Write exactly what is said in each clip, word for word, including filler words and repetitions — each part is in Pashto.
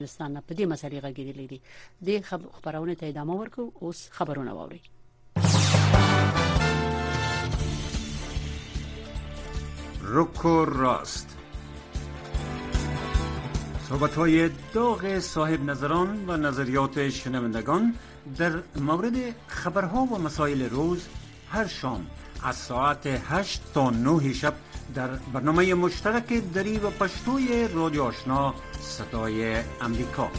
افغانستان په دې مسلې غږیدلې دي. د خبرونه ته ادامه ورکو. اوس خبرونه واوري. رک و راست. صحبت‌های داغ صاحب نظران و نظریات شنوندگان در مورد خبرها و مسائل روز هر شام از ساعت هشت تا نه شب در برنامه مشترک دری و پشتوی رادیو آشنا صدای امریکا.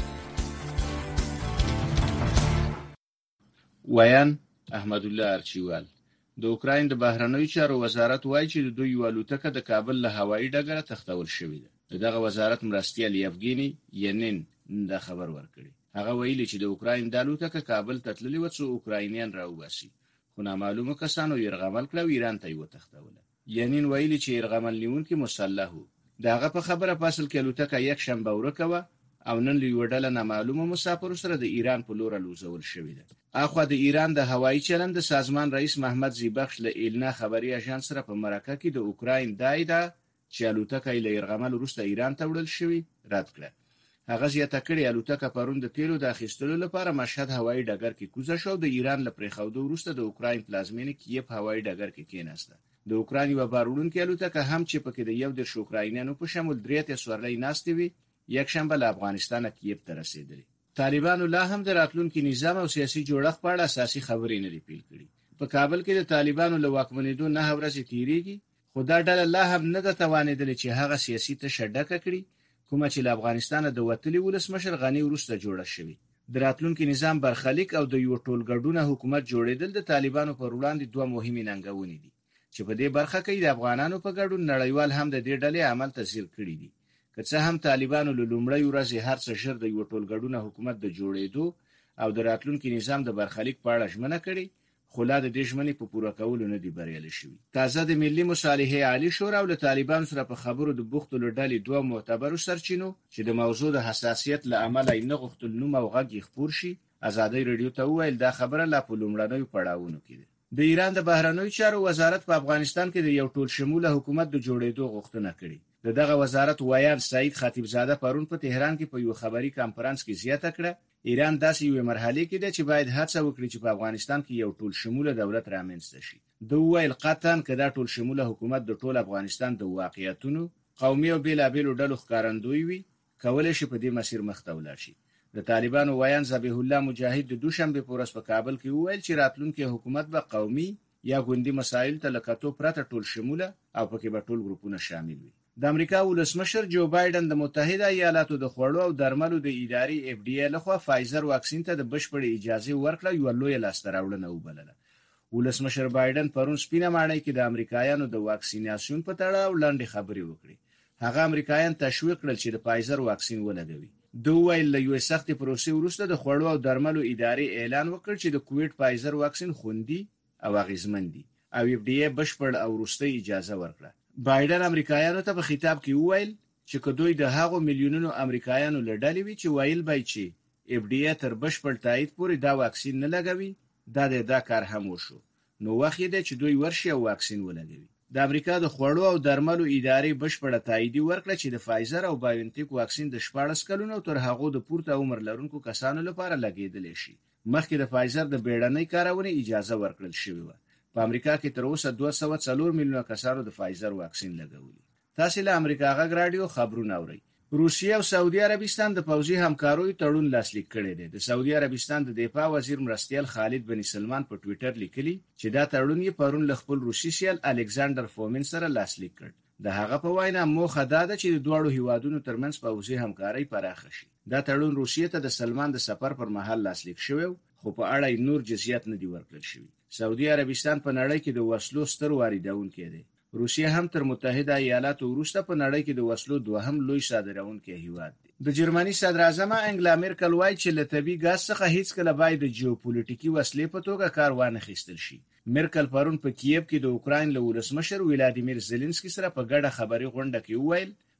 ویان احمدالله ارچیوال. د اوکراین د بهرنیو چارو وزارت وایي چې د دوی یو الوتکه د کابل له هوایي ډګره تښتول شوې ده. دغه وزارت مرستیال یفګینی ینین دا خبر ورکړي. هغه ویلي چې د اوکراین د الوتکه کابل ته تللې و څو اوکراینیان راوباسي، خو نامعلومه کسانو یرغمل کړ او ایران ته یې وتښتوله. ینین ویلي چې یرغمل نیونکي مسلح وو. دغه په خبره پاسل کې الوتکه یک شنبه ورکه وه او نن له یوه ډله نامعلومه مسافرو سره د ایران په لور الوزول شوې ده. اخوا د ایران د هوایي چلند د سازمان رئیس محمد زیبخش له ایلنا خبري اژانس سره په مرکه کې د اوکراین دا ادعا چې الوتکه له یرغمل وروسته ایران ته وړل شوې رد کړه. هغه زیاته کړې الوتکه پرون د تیلو د اخیستلو لپاره مشهد هوایي ډګر کې کوزه شو. د ایران له پرېښودو وروسته د اوکراین پلازمینې کیف هوایي ډګر کې کېناسته. د اوکراین یوه باروړونکې الوتکه هم چې پکې د یو دېرش اوکراینیانو په شمول درې اتیا سورلۍ ناستې وي یک شنبه له افغانستانه کیف ته رسېدلې. طالبانو لا هم د راتلونکي نظام او سیاسي جوړښت په اړه اساسي خبرې نه دي پیل کړي. په کابل کې د طالبانو له واکمنېدو نه ورځې تیریږي، خو دا ډله لا هم نه ده توانېدلې چې هغه سیاسي تشه ډکه کړي کومه چې له افغانستانه د وتلي ولسمشر غني وروسته جوړه شوې. د راتلونکي نظام برخلیک او د یو ټولګډونه حکومت جوړېدل د طالبانو پر وړاندې دوه مهمې ننګونې دي چې په دې برخه کې د افغانانو په ګډون نړیوال هم د دې ډلې عمل تسهیل کړي دي. که څه هم طالبانو له لومړۍ ورځې هر څه ژر د یو ټولګډونه حکومت د جوړېدو او د راتلونکي نظام د برخلیک په اړه ژمنه کړې، خو لا د دې ژمنې په پوره کولو نه دي بریالي شوي. تازه د ملي مصالحې عالي شورا او له طالبانو سره په خبرو د بوختو له ډلې دوه معتبرو سرچینو چې د موضوع د حساسیت له امله یې نه غوښتل نوم او غږ یې خپور شي، ازادۍ راډیو ته وویل دا خبره لا په لومړنیو پړاوونو کې ده. د ایران د بهرنیو چارو وزارت په افغانستان کې د یو ټول شموله حکومت د جوړېدو غوښتنه کړې. د دغه وزارت ویان سعید خطیبزاده پرون په تهران کې په یو خبري کانفرنس کې زیاته کړه ایران داسې یو مرحله کې ده چې باید هڅه وکړي چې په افغانستان کې یو ټول شموله دولت رامنځته شي. د ویل قطعاً که دا ټول شموله حکومت د ټول افغانستان د واقعیتونو قومي او بیلابیلو ډلو ښکارندوی وي، کولی شي په دې مسیر مخ ته ولاړ شي. د طالبانو ویان ذبیح الله مجاهد د دوشنبې په ورځ په کابل کې وویل چې راتلونکي حکومت به قومي یا ګوندي مسایل ته له کتو پرته ټول شموله او پکې به ټول ګروپونه شامل وي. د امریکا ولسمشر جو بایدن د متحده ایالاتو د خوړو او درملو د ادارې اف ډي ای لخوا فایزر واکسین ته د بشپړې اجازه ورکړه یو لوی لاسته راوړنه وبلله. ولسمشر بایدن پرون سپینه ماڼۍ کې د امریکایانو د واکسیناسیون په تړاو لنډې خبرې وکړې. هغه امریکایان تشویق کړل چې د فایزر واکسین ولګوي. دوی ویل له یوې سختې پروسې وروسته د خوړو او درملو ادارې اعلان وکړ چې د کوویډ فایزر واکسین خوندي او اغیزمن دي او اف ډي ای بشپړ او وروستۍ اجازه ورکړه. بایدن امریکایانو ته په خطاب کې وویل چې که دوی د هغو میلیونونو امریکایانو له ډلې وي چې ویل به چې اف ډي ای تر بشپړ تایید پورې دا واکسین نه لګوي، دا د دا کار هم وشو، نو وخت دی چې دوی ورشي او واکسین ولګوي. د امریکا د خوړو او درملو ادارې بشپړه تایید ورکړه چې د فایزر او بایونټیک واکسین د شپاړس کلونو تر هغو د پورته عمر لرونکو کسانو لپاره لګیدلی شي. مخکې د فایزر د بیړنۍ کارونې اجازه ورکړل شوې وه. په امریکا کې تر اوسه دوه سوه څلور میلیونه کسانو د فایزر واکسین لګولي. تاسې له امریکا غږ راډیو خبرونه اورئ. روسیه او سعودي عربستان د پوځي همکاریو تړون لاسلیک کړی دی. د سعودي عربستان د دفاع وزیر مرستیال خالد بن سلمان په ټویټر لیکلي چې دا تړون یې پرون له خپل روسي سیال الکساندر فومین سره لاسلیک کړ. د هغه په وینا موخه دا ده چې د دواړو هیوادونو ترمنځ پوځي همکاري پراخه شي. دا تړون روسیې ته د سلمان د سفر پر مهال لاسلیک شوی، خو په اړه یې نور جزئیات نه دي ورکړل شوي. سعودي عربستان په نړۍ کې د وسلو ستر واردونکی دی. روسیه هم تر متحده ایالاتو وروسته په نړۍ کې د وسلو دوهم لوی صادرونکی هیواد دی. د جرمني صدر اعظم انګلا میرکل وایي چې له طبیعي ګاز څخه هیڅکله باید د جیوپولیټیکي وسلې په توګه کار وانخیستل شي. میرکل پرون په کیف کې د اوکراین له ولسمشر ولادیمیر زيلنسکي سره په ګډه خبري غونډه کې وویل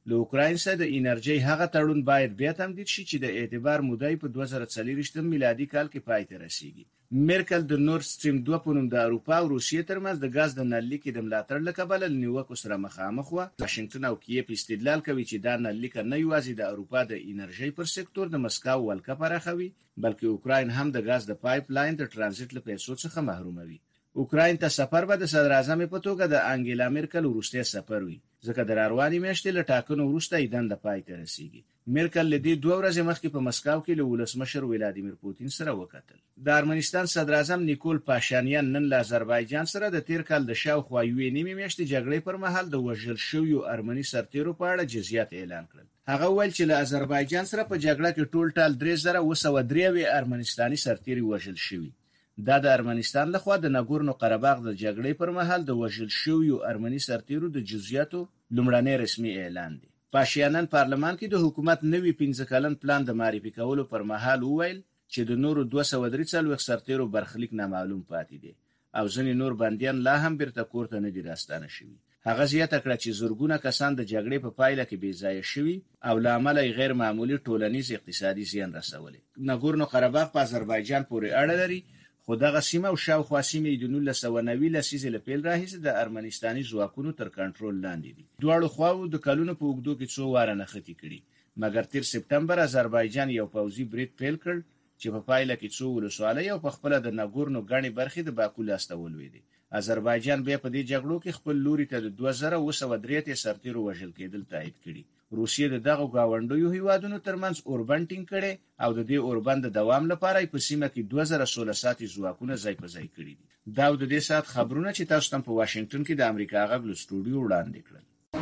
له اوکراین سره د انرژي هغه تړون باید بیا تمدید شي چې د اعتبار مودې په دوه زره څلور میلادي کال کې پای ته رسیږي. مرکل د نورد سټریم دوه په نوم د اروپا او روسیې ترمنځ د غاز د نل لیک د ملاتړ له کبله نیوکو سره مخامخ و. واشنگټن او کیف استدلال کوي چې دا نل لیک نه یوازې د اروپا د انرژي پر سکتور د مسکو ولکه پراخوي بلکې اوکراین هم د غاز د پایپ لاین د ترانزیت له پیسو څخه محروموي. اوکراین ته سفر به د صدر اعظم په توګه د انګیلا مرکل وروستی سفر وي ځکه د رارواني میاشتې له ټاکنو وروسته یې دنده پای ته رسیږي. مرکل له دې دوه ورځې مخکې په مسکو کې له ولسمشر ولادیمیر پوتین سره وکتل. د ارمنستان صدر اعظم نیکول پاشانیان نن له آذربایجان سره د تیر کال د شاوخوا یوې نیمې میاشتې جګړې پر مهال د وژل شویو ارمني سرتیرو په اړه جزئیات اعلان کړل. هغه ویل چې له آذربایجان سره په جګړه کې ټول ټال درې زره اوه سوه درې ارمنستاني سرتیري وژل شوي. دا د ارمنستان لخوا د ناګورنو قرهباغ د جګړې پر مهال د وژل شویو ارمني سرتیرو د جزئیاتو لومړنی رسمي اعلان دی. پاشیانان پارلمان کې د حکومت نوي پنځه کلن پلان د معرفي کولو پر مهال وویل چې د نورو دوه سوه درې څلوېښت سرتیرو برخلیک نامعلوم پاتې دی او ځینې نور بندیان لا هم بیرته کور ته نه دي راستانه شوي. هغه زیاته کړه چې زرګونه کسان د جګړې په پایله کې بې ځایه شوي او له امله یې غیر معمولي ټولنیز اقتصادي زیان رسولی. ناګورنو قرهباغ په آذربایجان پورې اړه لري خو دغه سیمه او شاوخوا سیمې د نولس سوه نوي لسیزې له پیل راهیسې د ارمنستاني ځواکونو تر کنټرول لاندې دي. دواړو خواوو د کلونو په اوږدو کې څو واره نښتې کړي مګر تیر سپتمبر آذربایجان یو پوځي برید پیل کړ چې په پایله کې څو ولسوالۍ او په خپله د ناګورنو ګڼې برخې د باکو لاسته ولوېدې. آذربایجان بیا په دې جګړو کې خپل لوري ته د دوه زره اوه سوه درې اتیا سرتیرو وژل کېدل تایید کړي. روسیې د دغو ګاونډیو هیوادونو ترمنځ اوربند ټینګ کړی او د دې اوربند د دوام لپاره یې په سیمه کې دوه زره سوله ساتي ځواکونه ځای په ځای کړي دي. دا د دې ساعت خبرونه چې تاسو ته په واشنگټن کې د امریکا غږ له سټوډیو وړاندې کړل.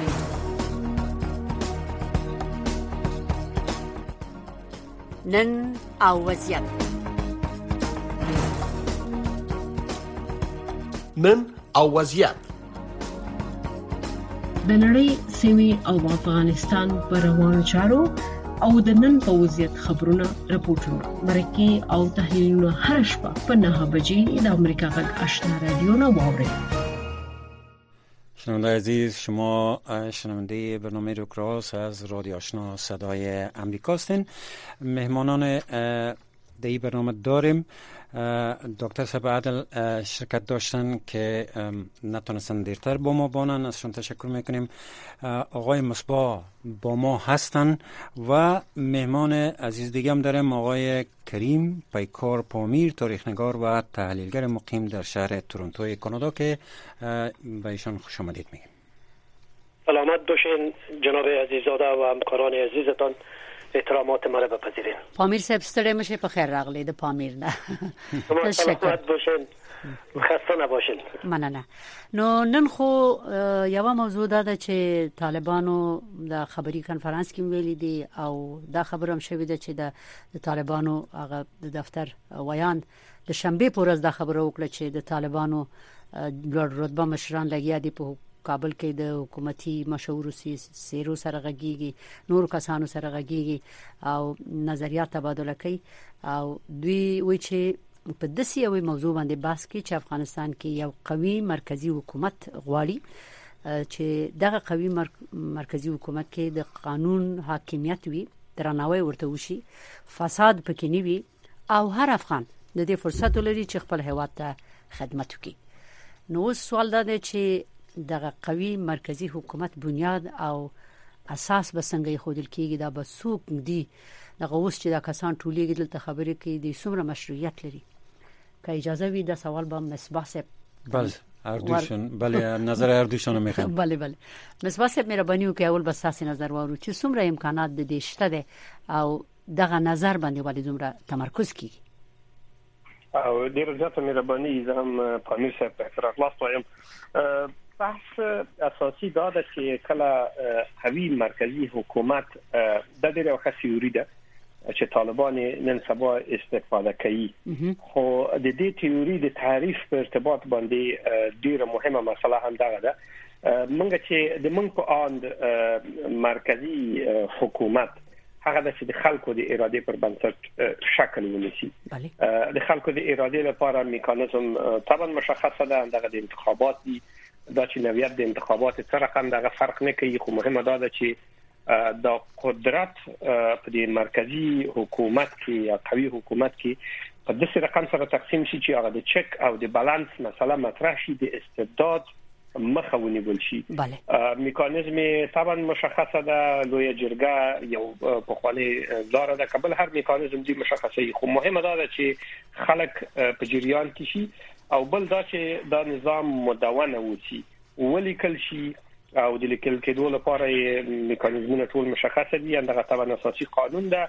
نن او وضعیت نن او وضعیت د نړۍ سیمې او افغانستان پر روانو چارو او د نن په وضعیت خبرونه راپورټونه مرکه او تحلیلونه هر شپه په نه بجې د امریکا غږ آشنا رادیو نه واورئ. شنونده عزیز، شما شنونده برنامه روکراس از رادیو آشنا صدای امریکا هستین. مهمانان در این برنامه داریم دکتر صاحب عادل شرکت داشتن که نتونستن دیرتر با ما بانن، ازشون تشکر میکنیم. آقای مصباح با ما هستن و مهمان عزیز دیگه هم داریم آقای کریم پیکار پامیر، تاریخنگار و تحلیلگر مقیم در شهر تورنتو کانادا که به ایشان خوش آمدید میگیم. سلامت باشین جناب عزیزاده و همکاران عزیزتان، احترامات ما را بپذیرین. پامیر صاحب ستړی مشه، په خیر راغلی. د پامیر نه سلامت باشین، خسته نباشین. مننه. نو نن خو یو موضوع ده چې طالبانو د خبري کنفرانس کې ویلي دي او دا خبر هم شوې ده چې د طالبانو هغه د دفتر ویان د شنبه په ورځ دا خبره وکړه چې د طالبانو لوړ رتبه مشران لګیا دي په کابل کې د حکومتي مشورو سیرو سره غږیږي، نور کسانو سره غږیږي او نظریات تبادله کوي او دوی وایي چې په داسې یو موضوع باندې بحث کوي چې افغانستان کې یو قوي مرکزی حکومت غواړي چې دغه قوي مرکزی حکومت کې د قانون حاکمیت وي، درناوی ورته وشي، فساد پکې نه وي او هر افغان د دې فرصت لري چې خپل هیواد ته خدمت وکړي. نو سوال دا دی چې دغه قوي مرکزی حکومت بنیاد او اساس به څنګه خودل کېږي، دا به څوک دی؟ دغه اوس چې دا کسان ټولېږي دلته خبرې کوي د څومره مشروعیت لري؟ که اجازه وي دا سوال به مصباح صاحب. بله اردوشون بله نظر اردوشون میخوام. بله بله مصباح صاحب مهرباني وکړئ اول بس تاسو نظر وارو چې څومره امکانات د دې شته ده او دغه نظر باندې ولې دومره تمرکز کیږي؟ او ډیر زیاته مهرباني زه هم پامیر صاحب ته اخلاص وایم. بحث اساسي دا ده چې کله قوي مرکزی حکومت د دې یو خاصیوري ده چې طالبان نن سبا استفاده کوي، خو د دې تیوري د تعریف په ارتباط باندې ډیره مهمه مسله هم دغه ده. موږ چې د موږ په اند مرکزی حکومت هغه د چې د خلکو د اراده پر بنسټ شکل ونیسي. د خلکو د اراده لپاره میکانیزم طبعا مشخصه ده، دغه د انتخابات دي، دا چې نوعیت د انتخابات سره هم دغه فرق نه کوي، خو مهمه دا ده چې د قدرت په دې مرکزی حکومت کې یا قوي حکومت کې په داسې رقم سره تقسیم شي چې هغه د چک او د بالانس مسله مطرح شي، د استبداد مخه ونیول شي. میکانیزم طبعا مشخصه ده، لوی جرګه یو په خاله لار ده، قبل هر میکانیزم دی مشخصه، خو مهمه ده چې خلک په جریان کې شي او بل دا چې دا نظام مدونه وسی ولیکل شي او د لیکل کېدو لپاره میکانیزمونه ټول مشخصه دي. اندغه طبعا اساسي قانون ده،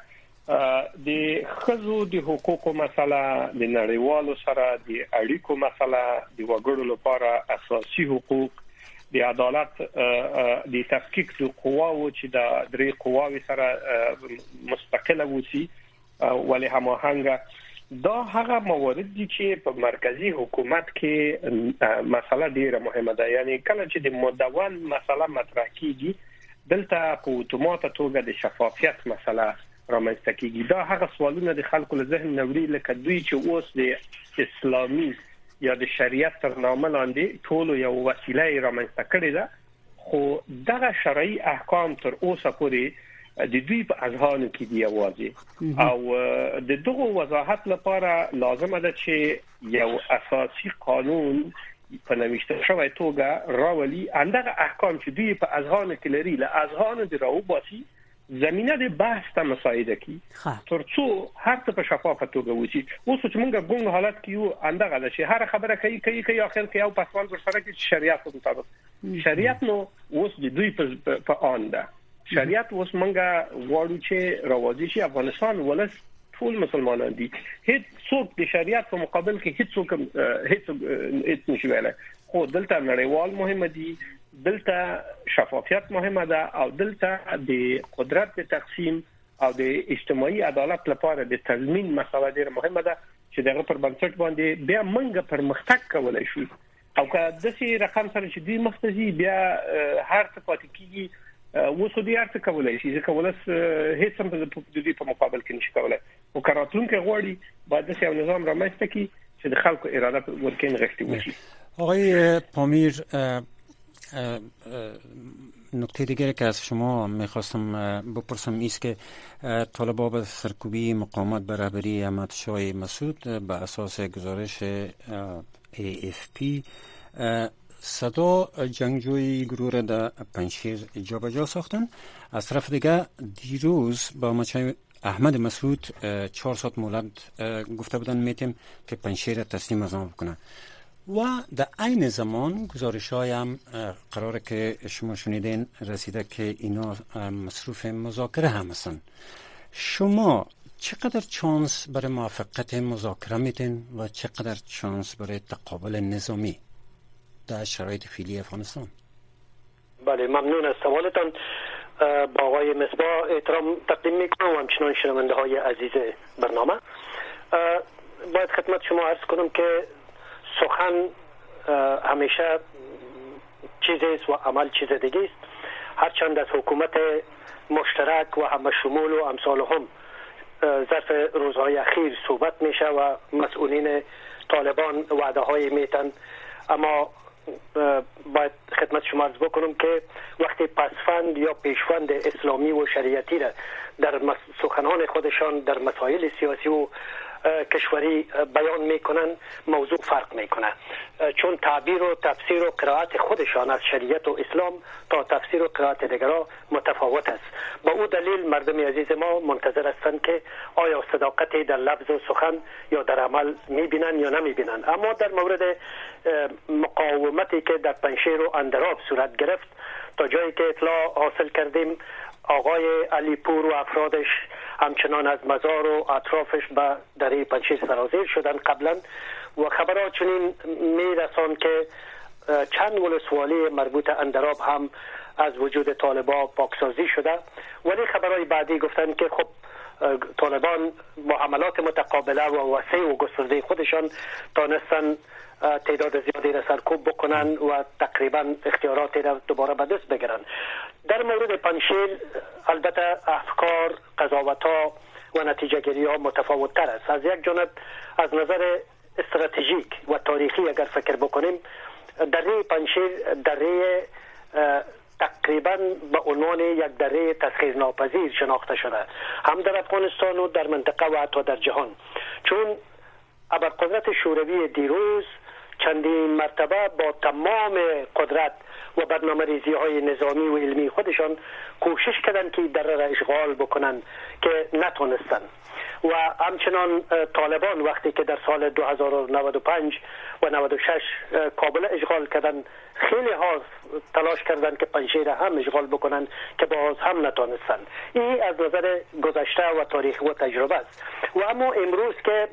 د خزو د حقوقو مسله، د نړیوالو سره د اړیکو مسله، د وګړو لپاره اساسي حقوق، د عدالت، د تفکیک د قواو چې د درې قواوي سره مستقله وسی ولی هماهنګه. دا هغه موارد دي چې په مرکزی حکومت کې مسله ډیره مهمه ده. یعنی کله چې د مدون مسله مطرح کیږي دلته په اتومات توګه د شفافیت مسله رامنځته کیږي. دا هغه سوالونه د خلکو له ذهن نوري لکه دوی چې اوس د اسلامي یا د شریعت تر نامه لاندې ټول یو وسیله رامنځته کړې ده، خو دغه شرعي احکام تر اوسه پورې د دوی په اذهان کې دی اوازي او د دغه وضاحت لپاره لازم ده چې یو اساسي قانون په نوښت شوی توګه راولي. اندغه احکام چې دوی په اذهان کې لري له اذهان دی راوباسي، زمينه د بحث ته مساعده کی ترڅو هر څه په شفافه توګه وشي. اوس چې موږ ګونګ حالت کې یو اندغه ده چې هر خبره کوي کوي کوي اخر کې یو پسوال ورسره کې شریعت مطابق شریعت نو اوس د دوی په آن ده. شریعت اوس موږ غواړو چې راوځي چې افغانستان ولس ټول مسلمانان دي، هیڅ څوک د شریعت په مقابل کې هیڅ څوک هیڅ هیڅ نشي ویلای. خو دلته نړیوال مهمه دي، دلته شفافیت مهمه ده او دلته د قدرت د تقسیم او د اجتماعي عدالت لپاره د تضمین مسله ډیره مهمه ده چې دغه پر بنسټ باندې بیا موږ پرمختګ کولای شو. او که د سي رقم سره چې دوی مختزي بیا هر څه پاتې کیږي وسو دي هر څه کولای شي، ځکه ولس هیڅ هم د دوی په مقابل کې نشي کولای. او کاراتونکو غواړي باید د یو نظام رامنځته کړي چې د خلکو اراده ورکړي غوښتي وشي. آقای پامیر، نکته دیگری که از شما میخواستم بپرسم ایست که طالبان به سرکوبی مقاومت به رهبری احمد شاه مسعود به اساس گزارش ای اف پی صدا جنگجوی گروه را در پنجشیر جابجا ساختن. از طرف دیگه دیروز با مچای احمد مسعود چهار ساعت مهلت گفته بودن میتیم که پنجشیر تسلیم از ما بکنه و در عین زمان گزارش های هم قراره که شما شنیدین رسیده که اینا مصروف مذاکره هم هستن. شما چقدر چانس برای موفقیت مذاکره میتین و چقدر چانس برای تقابل نظامی در شرایط فعلی افغانستان؟ بله، ممنون از سوالتان. با آقای مصباح احترام تقدیم میکنم و همچنان شنونده های عزیز برنامه. باید خدمت شما عرض کنم که سخن همیشه چیزی است و عمل چیز دیگه است. هرچند از حکومت مشترک و همه شمول و امثال هم ظرف روزهای اخیر صحبت میشه و مسئولین طالبان وعده های میتن، اما باید خدمت شما عرض بکنم که وقتی پسفند یا پیشفند اسلامی و شریعتی را در سخنان خودشان در مسائل سیاسی و کشوری بیان میکنن، موضوع فرق میکنه، چون تعبیر و تفسیر و قرائت خودشان از شریعت و اسلام تا تفسیر و قرائت دیگرها متفاوت است. با او دلیل مردم عزیز ما منتظر هستند که آیا صداقتی در لفظ و سخن یا در عمل میبینن یا نمیبینن. اما در مورد مقاومتی که در پنجشیر و اندراب صورت گرفت، تا جایی که اطلاع حاصل کردیم آقای علی پور و افرادش همچنان از مزار و اطرافش به دره پنجشیر سرازیر شدن قبلا و خبرات چنین میرسان که چند ولسوالی مربوط اندراب هم از وجود طالبان پاکسازی شده، ولی خبرهای بعدی گفتن که خب طالبان با حملات متقابله و وسیع و گسترده خودشان تانستن تعداد زیادی را سرکوب بکنن و تقریبا اختیاراتی را دوباره به دست بگیرن. در مورد پنجشیر البته افکار، قضاوت‌ها و نتیجه گیری ها متفاوت تر است. از یک جانب از نظر استراتژیک و تاریخی اگر فکر بکنیم، دره پنجشیر دره تقریبا به عنوان یک دره تسخیر ناپذیر شناخته شده، هم در افغانستان و در منطقه و حتی در جهان. چون ابرقدرت شوروی دیروز چندین مرتبه با تمام قدرت و برنامه‌ریزی های نظامی و علمی خودشان کوشش کردند که دره را اشغال بکنند که نتونستن. و همچنان طالبان وقتی که در سال دو هزار و نود و پنج و نود و شش کابل اشغال کردن، خیلی ها تلاش کردند که پنجشیر هم اشغال بکنن که باز هم نتونستن. این از نظر گذشته و تاریخ و تجربه است. و اما امروز که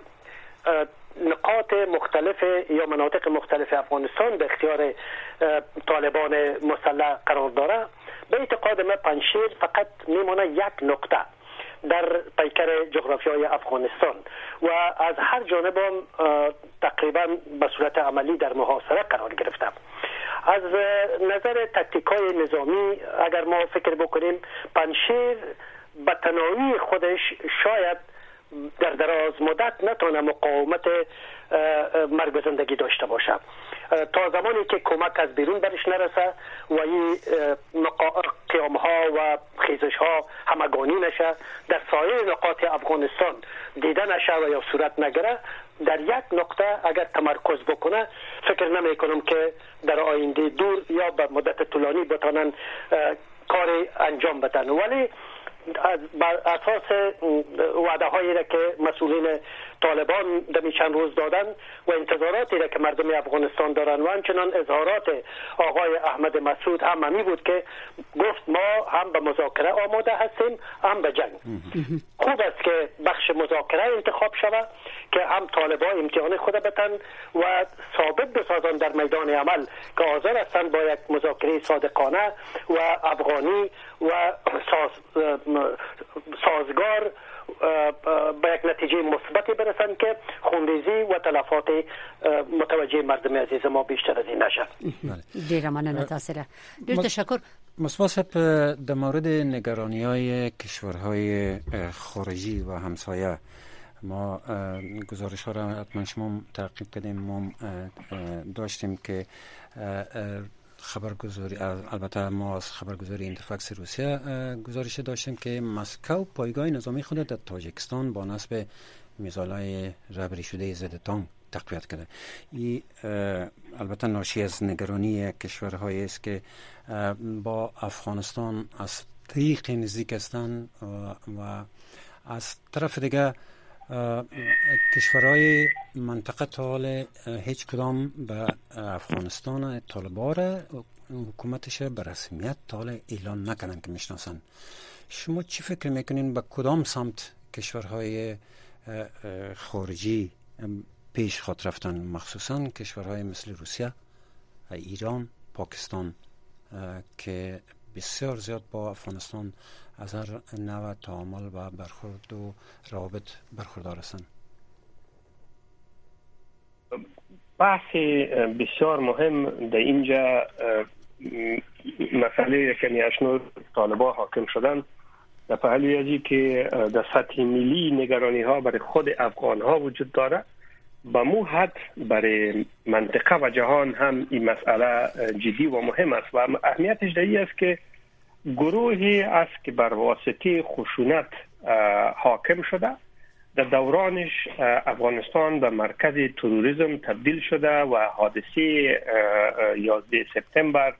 نقاط مختلف یا مناطق مختلف افغانستان به اختیار طالبان مسلح قرار داره، به اعتقاد من پنجشیر فقط میمونه یک نقطه در پیکر جغرافیای افغانستان و از هر جانب هم تقریبا به صورت عملی در محاصره قرار گرفته. از نظر تکتیکای نظامی اگر ما فکر بکنیم، پنجشیر به تنهایی خودش شاید در دراز مدت نتونه مقاومت مرگ و زندگی داشته باشه تا زمانی که کمک از بیرون برش نرسه و این قیام ها و خیزش ها همگانی نشه، در سایر نقاط افغانستان دیده نشه و یا صورت نگیره. در یک نقطه اگر تمرکز بکنه، فکر نمی کنم که در آینده دور یا به مدت طولانی بتانن کاری انجام بدن. ولی بر اساس وعده هایی را که مسئولین طالبان دمی چند روز دادن و انتظاراتی را که مردم افغانستان دارن و همچنان اظهارات آقای احمد مسعود هم همی بود که گفت ما هم به مذاکره آماده هستیم هم به جنگ. خوب است که بخش مذاکره انتخاب شود که هم طالبان امتحان خود بتن و ثابت بسازن در میدان عمل که حاضر هستند با یک مذاکره صادقانه و افغانی و ساز سازگار به یک نتیجه مثبتی برسند که خونریزی و تلفات متوجه مردم عزیز ما بیشتر از این نشه. ډیره مننه تاسو را. ډیر تشکر. مصطفی صاحب، در مورد نگرانی‌های کشورهای خارجی و همسایه ما گزارش ها را حتما شما تعقیب کردیم. ما داشتیم که خبرگزاری، البته ما از خبرگزاری اینترفکس روسیه گزارش داشتیم که مسکو پایگاه نظامی خود در تاجیکستان با نصب میزایل‌های ربری شده ضد تانک تقویت کرده. این البته ناشی از نگرانی کشورهایی است که با افغانستان از طریق نزدیک هستند و از طرف دیگه کشورهای منطقه تا حال هیچ کدام به افغانستان طالبان حکومتش به رسمیت تا حال اعلان نکنن که میشناسن. شما چی فکر میکنین به کدام سمت کشورهای خارجی پیش خواهد رفتن، مخصوصا کشورهای مثل روسیه، ایران، پاکستان که بسیار زیاد با افغانستان از هر نوع تعامل و برخورد و روابط برخوردار هستند؟ بحث بسیار مهم در اینجا مسئله که اشنور طالبان حاکم شدن در پهلوی ازی که در سطح ملی نگرانی ها برای خود افغان ها وجود داره، با مو حد برای منطقه و جهان هم این مسئله جدی و مهم است و اهمیتش در این است که گروهی است که بر واسطه خشونت حاکم شده، در دورانش افغانستان به مرکز تروریسم تبدیل شده و حادثه یازده سپتامبر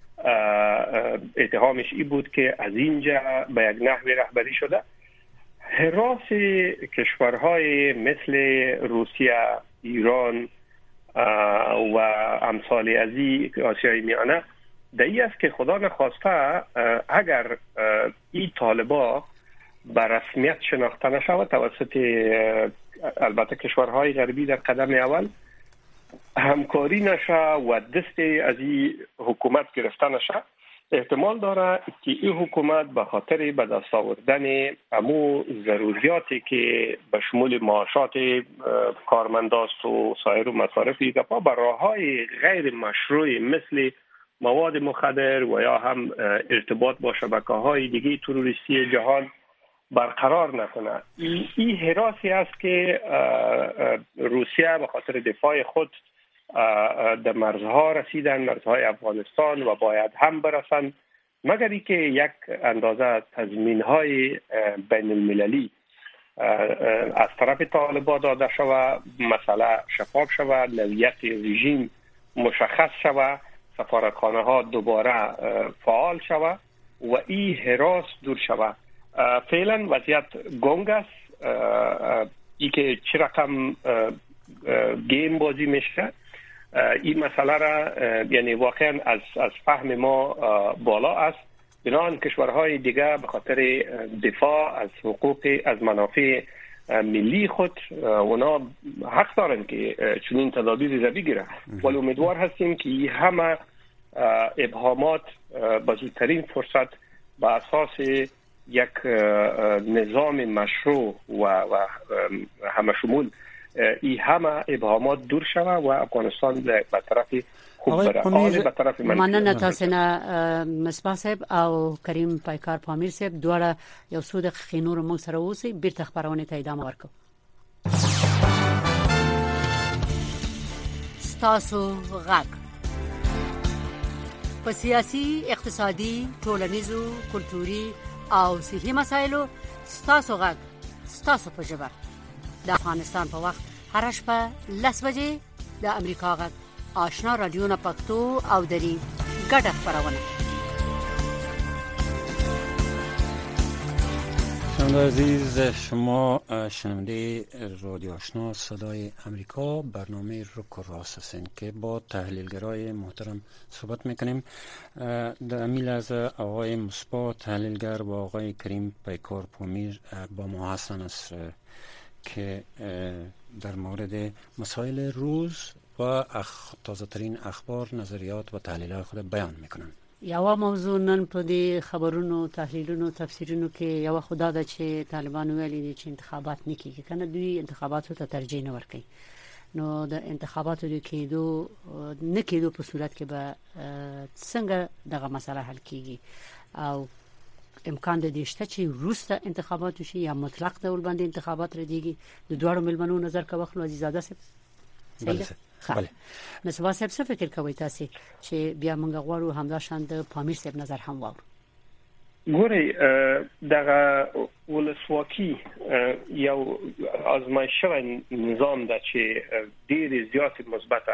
اتهامش ای بود که از اینجا به یک نحوی رهبری شده. حراس کشورهای مثل روسیه، ایران و امثال ازی آسیای میانه در این است که خدا نخواسته اگر این طالبا به رسمیت شناخته نشود توسط البته کشورهای غربی در قدم اول، همکاری نشه و دست از این حکومت گرفته نشه، احتمال داره که این حکومت به خاطر به دست آوردن امو ضروریاتی که به شمول معاشات کارمنداست و سایر مصارفی گپا به راههای غیر مشروع مثل مواد مخدر و یا هم ارتباط با شبکه‌های دیگه تروریستی جهان برقرار نکنه. این حراسی است که روسیه به خاطر دفاع خود در مرزها رسیدن، مرزهای افغانستان و باید هم برسن مگر اینکه یک اندازه تضمین‌های بین المللی از طرف طالبان داده شود، مسئله شفاف شود، نوعیت رژیم مشخص شود، سفارتخانه ها دوباره فعال شود و این هراس دور شود. فعلا وضعیت گنگ است، ای که چه رقم گیم بازی میشه این مسئله را یعنی واقعا از از فهم ما بالا است. بنابراین کشورهای دیگه به خاطر دفاع از حقوق از منافع ملی خود اونا حق دارن که چنین تدابیری را بگیرن، ولی امیدوار هستیم که همه ابهامات با زودترین فرصت با اساس یک نظام مشروع و, و همه شمول این همه ابهامات دور شود و افغانستان به طرف خوب بره. آن به طرف مننه تاسو نه مصباح صاحب او کریم پایکار پامیر صاحب دواړه یو څو دقیقې نور موږ سره اوسئ، بیرته خبرونه ته ادامه ورکړو. ستاسو غږ په سیاسي، اقتصادي، ټولنیزو، کلتوري او صحي مسایلو ستاسو غږ ستاسو په ژبه د افغانستان په وخت هر شپه لس بجې د امریکا غږ آشنا رادیو نه پښتو او دری ګډه خبرونه. شنونده عزیز، شما شنونده رادیو آشنا صدای امریکا برنامه رک و راست هستین که با تحلیلگرای محترم صحبت میکنیم. در امی لحظه آقای مصباح تحلیلگر و آقای کریم پیکار پامیر با ما هستن است که در مورد مسائل روز و اخ... تازه ترین اخبار، نظریات و تحلیلات خود بیان میکنن. یو موضوع نن په دې خبرونو، تحلیلونو، تفسیرونو کې یو خدا د چې طالبانو ویلي دي چې انتخابات نه کیږي، کنه دوی انتخاباتو ته ترجیح نه ورکوي. نو د انتخاباتو د کېدو نه کېدو په صورت کې به څنګه دغه مسله حل کیږي او امکان د دې شته چې روسته انتخابات وشي یا مطلق ډول باندې انتخابات ردیږي. د دوړو ملمنو نظر کا وخت عزیزاده صاحب. بله بله. مصباح صاحب څه فکر کوي تاسو چې بیا موږ غواړو همدا شان د پامیر صاحب نظر هم واورو؟ ګوري دغه ولسواکي یو آزمایش شوی نظام ده چې ډېر زیات مثبت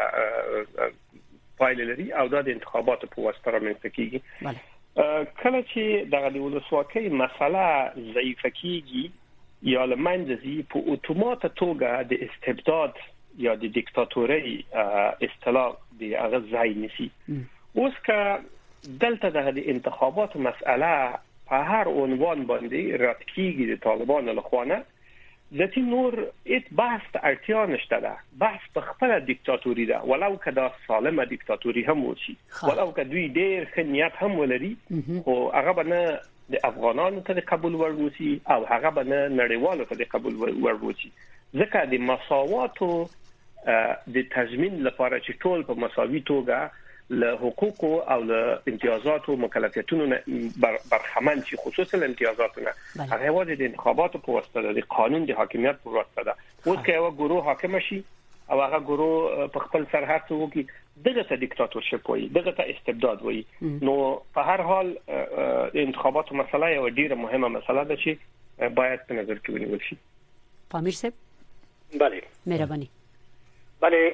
پایله لري او د انتخاباتو په واسطه رامنځته کیږي. بله. کله چې دغه ولسواکي مسله ضعیفه کیږي یا لمنځه ځي، په اتومات توګه د استبداد یا د دیکتاتوري اصطلاح دی هغه ځای نیسي. اوس که دلته د انتخابات مسأله په هر عنوان باندې رد کیږي د طالبانو لخوا، ځکه نور هیڅ بحث اړتیا نشته ده. بحث په خپله دیکتاتوري ده، ولو که دا سالمه دیکتاتوري هم وشي، ولو که دوی ډېر ښه نیت هم ولري، خو هغه به نه د افغانانو ته د قبول وړ وشي او هغه به نه نړیوالو ته د قبول وړ وشي. ځکه د مساواتو د تضمین لپاره چې ټول په مساوي توګه له حقوق او له امتیازات او مکلفیتونو برخمن شي، خصوصا امتیازاتونه هغه واسه د انتخاباتو په واسطه د قانون د حاکمیت په واسطه ده. اوس که یو ګروه حاکم شي او هغه ګروه په خپل سرحد وکي، دغه ته دیکتاتورشپ وایي، دغه ته استبداد وایي. نو په هر حال انتخاباتو مسله یو ډیره مهمه مسله ده چې باید په نظر کې ونیول شي. پامیر صاحب. بله. مهربانی. بله،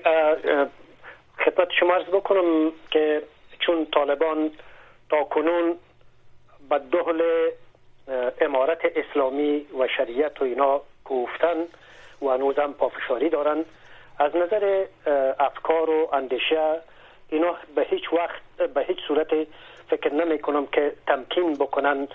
خدمت شما عرض بکنم که چون طالبان تا کنون به دخل امارت اسلامی و شریعت و اینا گفتن و هنوزم پافشاری دارن، از نظر افکار و اندیشه اینا به هیچ وقت به هیچ صورت فکر نمی کنم که تمکین بکنن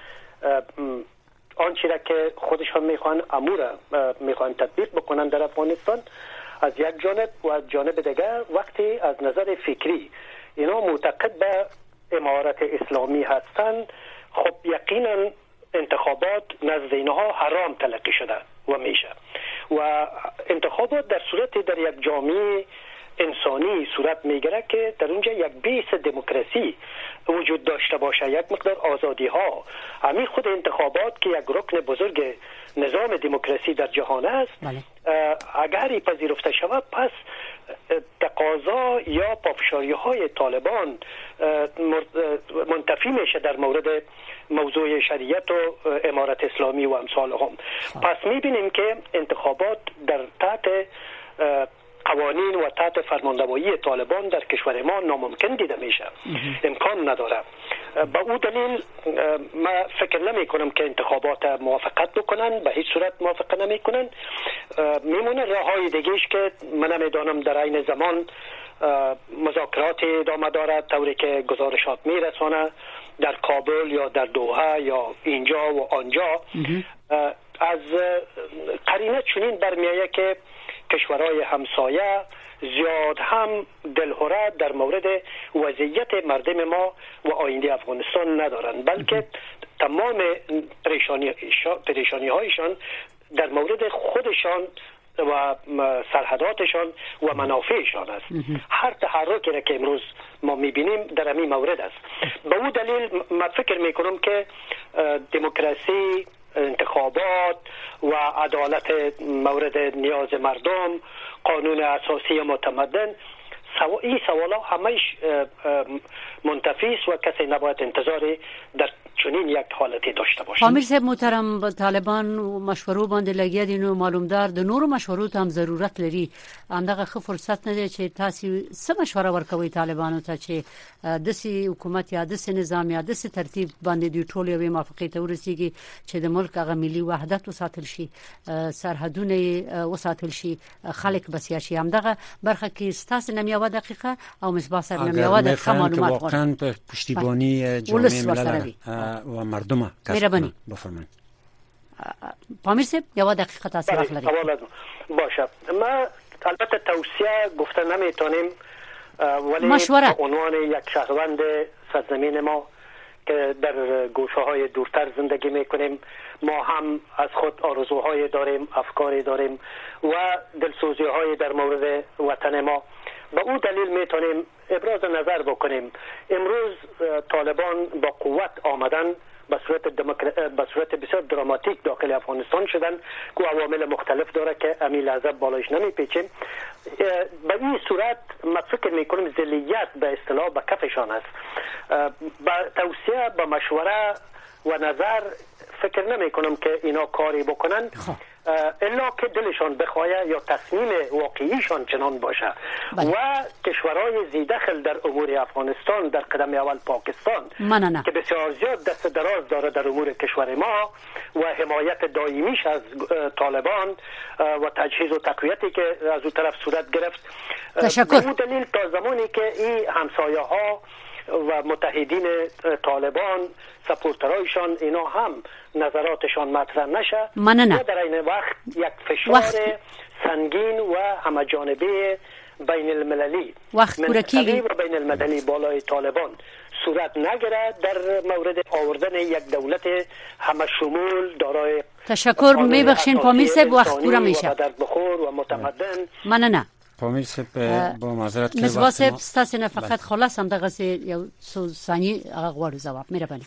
آنچه را که خودشان میخوان امور میخوان تطبیق بکنن در افغانستان از یک جانب، و از جانب دیگر وقتی از نظر فکری اینا معتقد به امارت اسلامی هستند، خب یقینا انتخابات نزد اینها حرام تلقی شده و میشه و انتخابات در صورت در یک جامعه انسانی صورت میگیره که در اونجا یک بیس دموکراسی وجود داشته باشه، یک مقدار آزادی ها. همین خود انتخابات که یک رکن بزرگ نظام دموکراسی در جهان است، اگر پذیرفته شود پس تقاضا یا پافشاری های طالبان منتفی میشه در مورد موضوع شریعت و امارت اسلامی و امثال هم. پس میبینیم که انتخابات در تحت قوانین و تحت فرمانروایی طالبان در کشور ما ناممکن دیده میشه، امکان نداره. به او دلیل ما فکر نمی کنم که انتخابات موافقت بکنن، به هیچ صورت موافقت نمی کنن. میمونه راههای دیگهش که من نمیدانم در این زمان مذاکرات ادامه دارد طوری که گزارشات میرسانه در کابل یا در دوحه یا اینجا و آنجا. از قرینه چنین برمیآید که کشورهای همسایه زیاد هم دلهره در مورد وضعیت مردم ما و آینده افغانستان ندارند، بلکه تمام پریشانی پریشانی هایشان در مورد خودشان و سرحداتشان و منافعشان است. هر تحرکی را که امروز ما میبینیم در همین مورد است. به اون دلیل من فکر میکنم که دموکراسی، انتخابات و عدالت مورد نیاز مردم، قانون اساسی متمدن، این سوالا همش منتفی است و کسی نباید انتظار در چنین یک حالتی داشته باشه. امیر صاحب محترم، طالبان مشورو باندې لګیا دي، نو معلومدار د نورو مشورو ته هم ضرورت لري. همدغه ښه فرصت نه دی چې تاسو څه مشوره ورکوي طالبانو ته چې د سي حکومت یا د سي نظام یا د سي ترتیب باندې دوی ټول یو موافقه ته ورسیږي چې د ملک هغه ملي وحدت وساتل شي، سرحدونه وساتل شي، خلک بسیا شي. همدغه برخه کې ستاسو نمیاوه دقیقه او مصباح صاحب نمیاوه د معلومات واقعا په پشتیبانی جامعه ملل و مردم مهربانی بفرمایید. امیر صاحب یو دقیقه تاسو راخلید. باشه، ما البته توصیه گفته نمیتونیم، ولی مشوره به عنوان یک شهروند سرزمین ما که در گوشه های دورتر زندگی میکنیم، ما هم از خود آرزوهای داریم، افکاری داریم و دلسوزی های در مورد وطن ما. به او دلیل میتونیم ابراز نظر بکنیم. امروز طالبان با قوت آمدن به صورت به صورت بسیار دراماتیک داخل افغانستان شدن که عوامل مختلف داره که امی لحظه بالایش نمیپیچیم. به این صورت من فکر میکنم ذلیت به اصطلاح به کفشان است. با توصیه، با مشوره و نظر فکر نمی کنم که اینا کاری بکنن الا که دلشان بخواه یا تصمیم واقعیشان چنان باشه. بله. و کشورهای زیدخل در امور افغانستان، در قدم اول پاکستان مننه. که بسیار زیاد دست دراز داره در امور کشور ما و حمایت دائمیش از طالبان و تجهیز و تقویتی که از اون طرف صورت گرفت. تشکر. به دلیل تا زمانی که این همسایه ها و متحدین طالبان، سپورترایشان، اینا هم نظراتشان مطرح نشه، مننه. و در این وقت یک فشار وقت. سنگین و همه جانبه بین المللی وقت منطقی و بین المللی بالای طالبان صورت نگیره در مورد آوردن یک دولت همه شمول دارای تشکر. میبخشین پامیر صاحب، وقت پورا میشه. و درد بخور و متمدن. مننه. پامیر صاحب با معذرت که مصباح صاحب ستاسو نه فقط خلاص هم دغه یو څو ثانیې غوړ جواب مهرباني.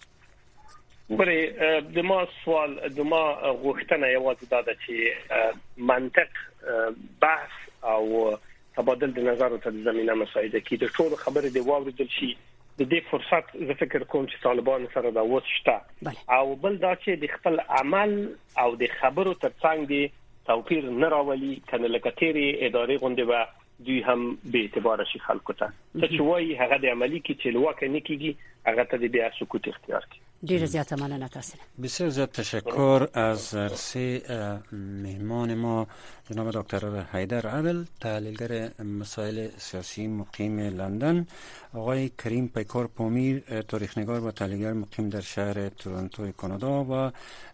بری د ما سوال د ما غوښتنه یوازې دا ده چې منطق، بحث او تبادل د نظر ته زمينه مساعده کې د ټول خبرې دی واوریدل شي. د دې فرصت زه فکر کوم چې طالبان سره دا وسشته او بل دا چې د خپل عمل او د خبرو ترڅنګ دی توپیر نه راولي، کنه لکه تیری ادارې غونډه و دوی هم به اعتبار شي خلکو ته چې وایي هغه د عملی کې چې لوکه نه کیږي، هغه ته د بیا سکوت اختیار کړي. ډیر زیاته مننه تاسو. بسیار زیاد تشکر از عرصه مهمان ما جناب دکتر حیدر عدل، تحلیلگر مسائل سیاسی مقیم لندن، آقای کریم پیکار پامیر، تاریخ‌نگار و تحلیلگر مقیم در شهر تورنتو کانادا، و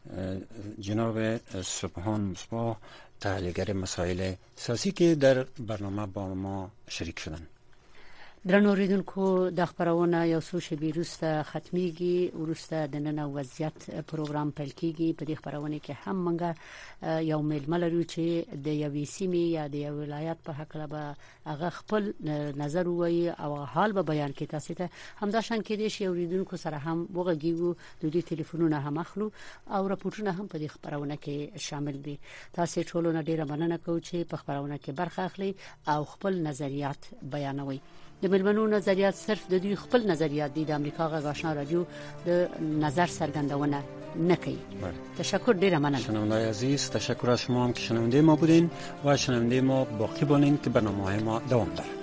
جناب سبحان مصباح، تحلیلگر مسائل سیاسی که در برنامه با ما شریک شدند. درنو ریدونکو د خبرونه یو څو شپې وروسته ختميږي وروسته د نن وضعیت پروګرام پیل کیږي په دې خبرونه کې هم منګه یو میلمه لرو چې د یوې سیمې یا د یو ولایت په حق له هغه خپل نظر وایي او حال به بیان کوي. تاسو ته همداشان کې دي چې اوریدونکو سره هم وګورئ د دې ټلیفونونه هم اخلو او راپورټونه هم په دې خبرونه کې شامل دي. تاسو ټول نه ډیره مننه کوم چې په خبرونه کې برخه اخلي او خپل نظریات بیانوي. د ملمنو نظریات صرف د دوی خپل نظریات دي، د امریکا غږ آشنا رادیو د نظر څرګندونه نه کوي. تشکر ډیره مننه. شنونده‌های عزیز، تشکر از شما هم که شنونده ما بودین و شنونده ما باقی بمونین که برنامه‌های ما دوام داره.